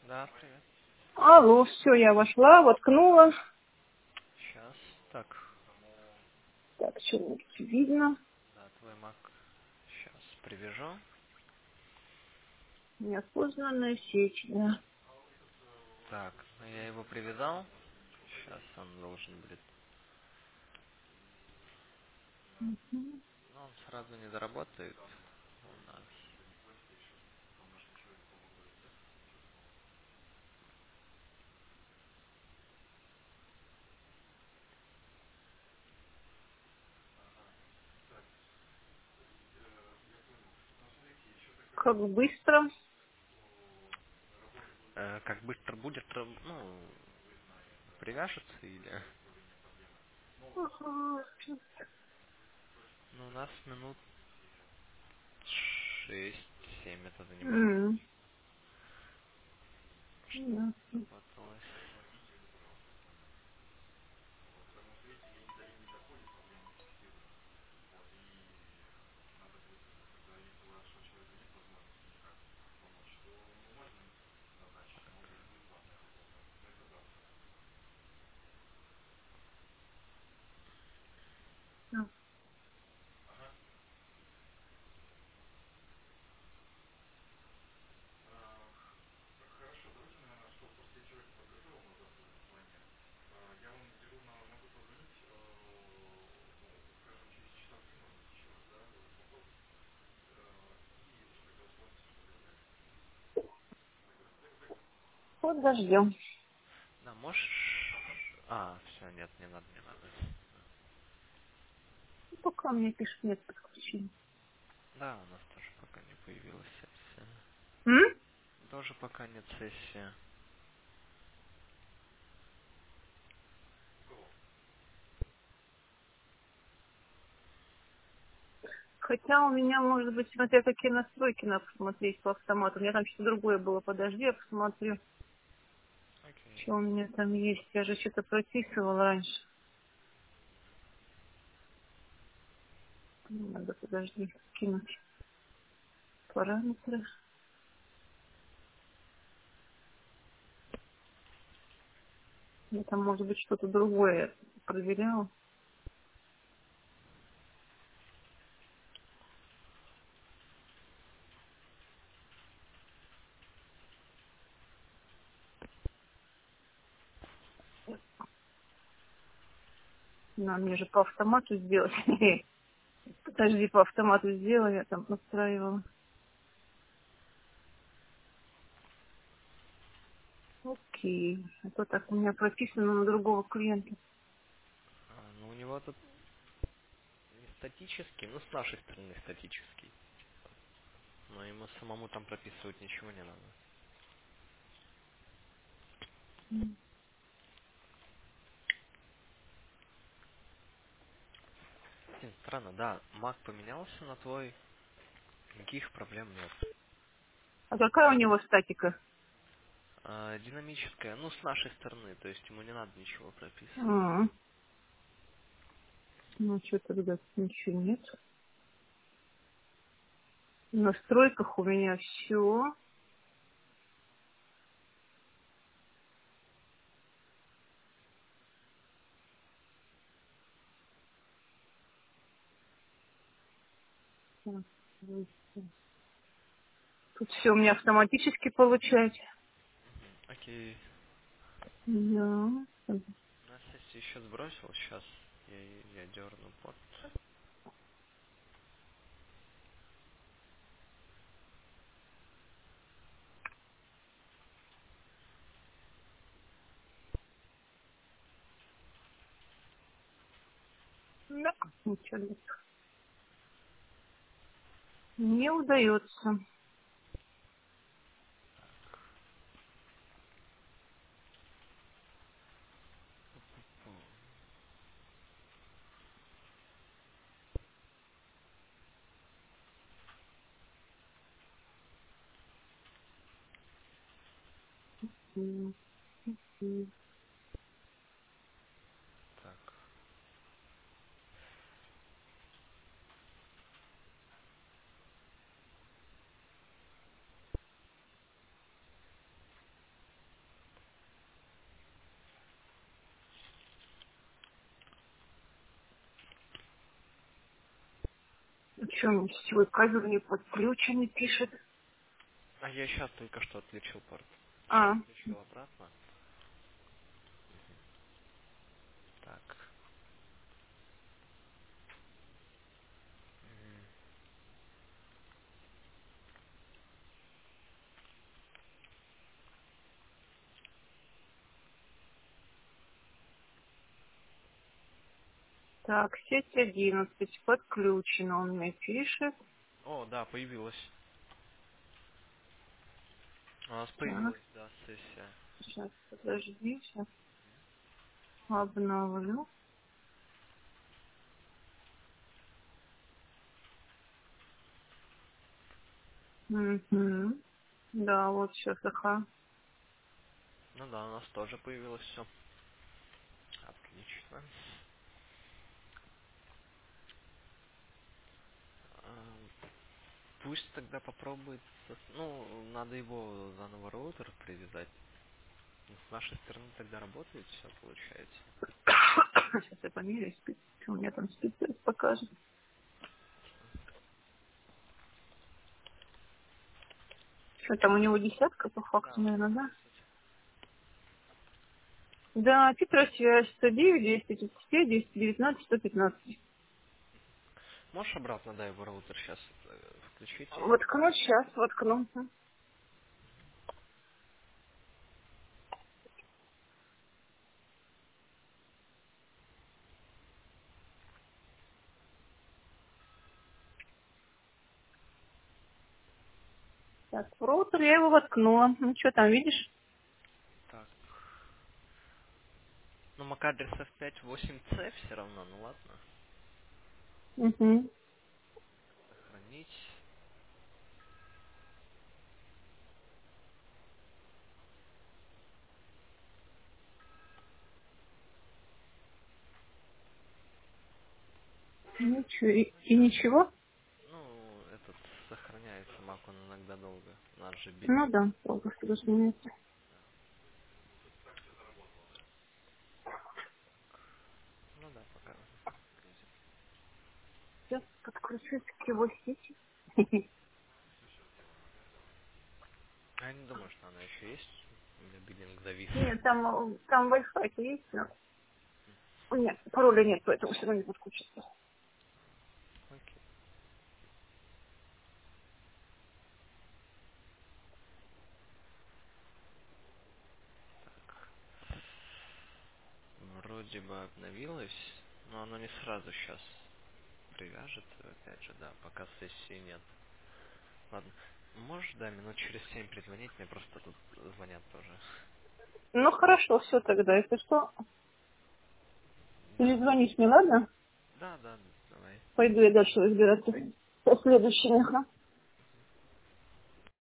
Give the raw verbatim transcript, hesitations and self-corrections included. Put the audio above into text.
Да, привет. Алло, все, я вошла, воткнула. Сейчас. Так, Так, что видно? да, твой мак. Сейчас привяжу. Неосознанная сеть, да. Так, ну я его привязал. Сейчас он должен будет. Но он сразу не заработает у нас. Как быстро. Э, как быстро будет, раб- ну, привяжется или... Ага. Ну, у нас минут шесть-семь это занимало. М, Что ясно. работалось. Да. Подождем. Да, можешь... А, все, нет, не надо, не надо. Пока мне пишет нет подключения. Да, у нас тоже пока не появилась сессия. М? Тоже пока нет сессии. Хотя у меня, может быть, смотря какие настройки надо посмотреть по автомату. У меня там что-то другое было. Подожди, я посмотрю, Окей. что у меня там есть. Я же что-то прописывала раньше. Надо, подожди, скинуть параметры. Я там, может быть, что-то другое проверяла. На мне же по автомату сделать. Подожди, по автомату сделала, я там настраивала. Окей. А то так у меня прописано на другого клиента. А, ну, у него тут не статический, ну, с нашей стороны статический. Но ему самому там прописывать ничего не надо. М. Блин, странно, да, Mac поменялся на твой, никаких проблем нет. А какая у него статика? А, динамическая, ну, с нашей стороны, то есть ему не надо ничего прописывать. М. Ну, что тогда ничего нет. В настройках у меня все. Тут все у меня автоматически получается. Окей. Да. На сессию еще сбросил, сейчас я, я дерну под. Да. Ничего нет. Не удается. М. М. Так, Почему сетевой кабель не подключенный пишет? А я сейчас только что отключил порт. Сейчас А, включил обратно. Так. М, так, сеть одиннадцать подключена, он мне пишет. О, да, появилась. У нас Так, появилась, да, сессия. сейчас, подожди, сейчас обновлю. Угу. Да, вот сейчас, ага. Ну да, у нас тоже появилось все. Отлично. А, Пусть тогда попробует. со- Ну, надо его заново роутер привязать. Ну, с нашей стороны тогда работает все, получается. Сейчас я померяю, спи- что у меня там специалист покажет. Что там у него десятка по Да, факту, у него наверное, да? десять. Да, Петросвязь сто девять, двести тридцать пять, двести девятнадцать, сто пятнадцать. Можешь обратно, да, его роутер сейчас включить и... Воткну сейчас, воткну. Так, в роутер я его воткнула. Ну что там, видишь? Так. Ну, MAC-адрес эф пять восемь си все равно, ну ладно. Угу. Сохранить. Ничего. И, и ничего? Ну, этот сохраняется Mac, он иногда долго. Наш же бит. Ну да, полностью разумеется. Ну да, пока. Сейчас подключусь к его сети. А я не думаю, что она еще есть. У меня биллинг завис. Нет, там, э, там Wi-Fi есть, но нет, пароля нет, поэтому все равно не подключится. Окей. Вроде бы обновилось, но оно не сразу сейчас привяжет. Опять же, да, пока сессии нет. Ладно. Можешь, да, минут через семь перезвонить? Мне просто тут звонят тоже. Ну хорошо, все тогда. Если что, Да. перезвонишь мне, ладно? Да, да, давай. Пойду я дальше разбираться со следующими. Ага.